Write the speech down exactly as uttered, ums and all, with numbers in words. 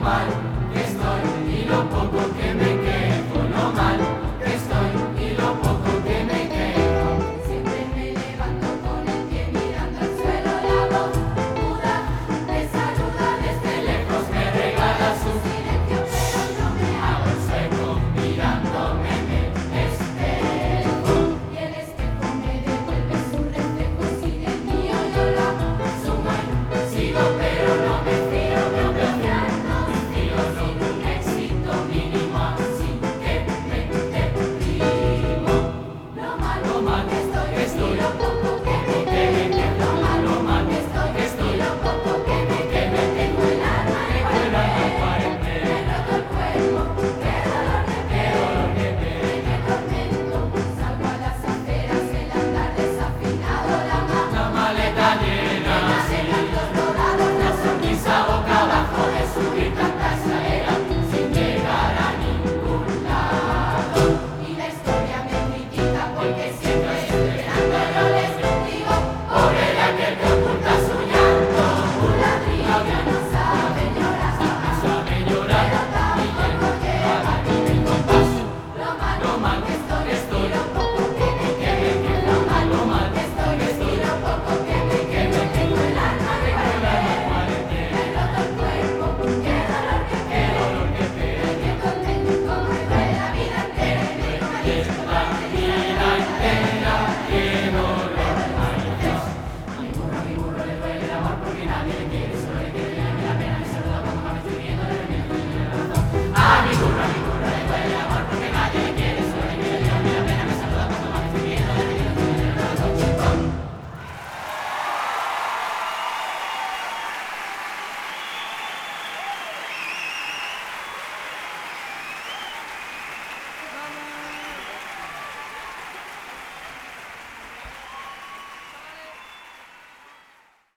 mal que estoy y lo poco que me quejo, lo mal que estoy y lo poco que me quejo. Siempre me levanto con el pie mirando al suelo, la voz muda me saluda desde lejos, Me regala su silencio, pero yo me hago el sueco mirándome en el espejo. y el espejo me devuelve su reflejo, sigue el mío, yo la Sumo y sigo, pero no me fío, no me fío, no me fío, sin un éxito mínimo, así que me deprimo. lo mal Lo mal que estoy, que estoy, y lo poco que me que me quejo, quejo, lo mal lo mal que estoy, que estoy, y lo poco que me quejo, tengo el alma en tengo el alma pared, en pared. me roto el cuerpo, qué dolor de Qué dolor que ver, ver. en el tormento, salgo a las aceras, el andar desafinado, la mano La maleta llena, de cantos rodados, la sonrisa boca abajo de subir tanta escalera sin llegar a ningún lado. y la historia me critica porque siempre